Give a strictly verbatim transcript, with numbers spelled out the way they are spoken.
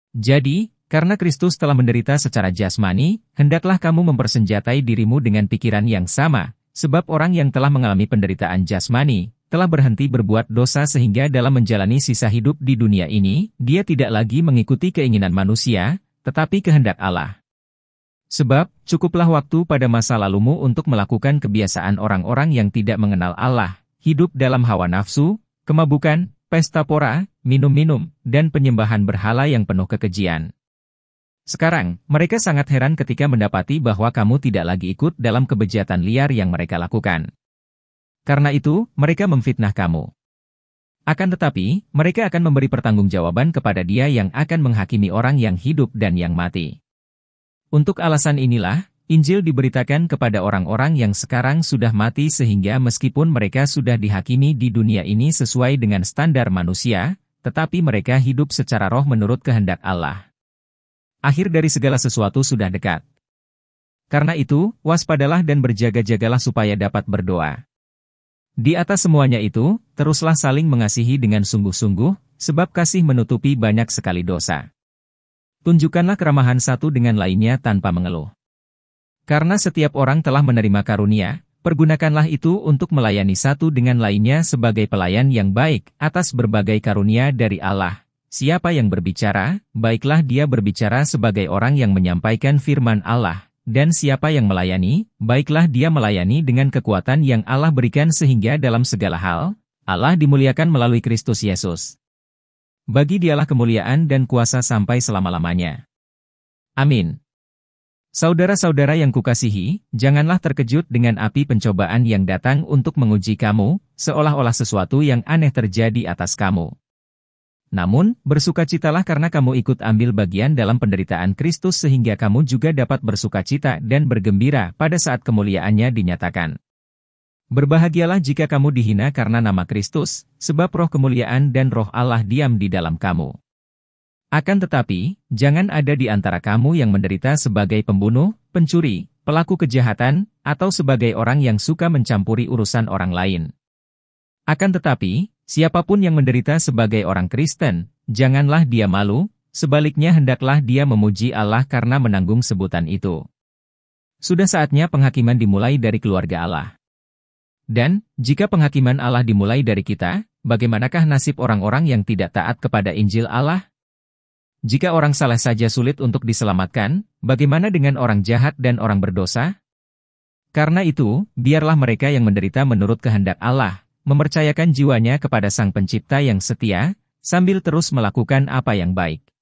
Jadi, karena Kristus telah menderita secara jasmani, hendaklah kamu mempersenjatai dirimu dengan pikiran yang sama, sebab orang yang telah mengalami penderitaan jasmani, telah berhenti berbuat dosa sehingga dalam menjalani sisa hidup di dunia ini, dia tidak lagi mengikuti keinginan manusia, tetapi kehendak Allah. Sebab, cukuplah waktu pada masa lalumu untuk melakukan kebiasaan orang-orang yang tidak mengenal Allah, hidup dalam hawa nafsu, kemabukan, pesta pora, minum-minum, dan penyembahan berhala yang penuh kekejian. Sekarang, mereka sangat heran ketika mendapati bahwa kamu tidak lagi ikut dalam kebejatan liar yang mereka lakukan. Karena itu, mereka memfitnah kamu. Akan tetapi, mereka akan memberi pertanggungjawaban kepada Dia yang akan menghakimi orang yang hidup dan yang mati. Untuk alasan inilah, Injil diberitakan kepada orang-orang yang sekarang sudah mati sehingga meskipun mereka sudah dihakimi di dunia ini sesuai dengan standar manusia, tetapi mereka hidup secara roh menurut kehendak Allah. Akhir dari segala sesuatu sudah dekat. Karena itu, waspadalah dan berjaga-jagalah supaya dapat berdoa. Di atas semuanya itu, teruslah saling mengasihi dengan sungguh-sungguh, sebab kasih menutupi banyak sekali dosa. Tunjukkanlah keramahan satu dengan lainnya tanpa mengeluh. Karena setiap orang telah menerima karunia, pergunakanlah itu untuk melayani satu dengan lainnya sebagai pelayan yang baik atas berbagai karunia dari Allah. Siapa yang berbicara, baiklah dia berbicara sebagai orang yang menyampaikan firman Allah, dan siapa yang melayani, baiklah dia melayani dengan kekuatan yang Allah berikan sehingga dalam segala hal, Allah dimuliakan melalui Kristus Yesus. Bagi Dialah kemuliaan dan kuasa sampai selama-lamanya. Amin. Saudara-saudara yang kukasihi, janganlah terkejut dengan api pencobaan yang datang untuk menguji kamu, seolah-olah sesuatu yang aneh terjadi atas kamu. Namun, bersukacitalah karena kamu ikut ambil bagian dalam penderitaan Kristus sehingga kamu juga dapat bersukacita dan bergembira pada saat kemuliaannya dinyatakan. Berbahagialah jika kamu dihina karena nama Kristus, sebab roh kemuliaan dan roh Allah diam di dalam kamu. Akan tetapi, jangan ada di antara kamu yang menderita sebagai pembunuh, pencuri, pelaku kejahatan, atau sebagai orang yang suka mencampuri urusan orang lain. Akan tetapi, siapapun yang menderita sebagai orang Kristen, janganlah dia malu, sebaliknya hendaklah dia memuji Allah karena menanggung sebutan itu. Sudah saatnya penghakiman dimulai dari keluarga Allah. Dan, jika penghakiman Allah dimulai dari kita, bagaimanakah nasib orang-orang yang tidak taat kepada Injil Allah? Jika orang salah saja sulit untuk diselamatkan, bagaimana dengan orang jahat dan orang berdosa? Karena itu, biarlah mereka yang menderita menurut kehendak Allah, mempercayakan jiwanya kepada Sang Pencipta yang setia, sambil terus melakukan apa yang baik.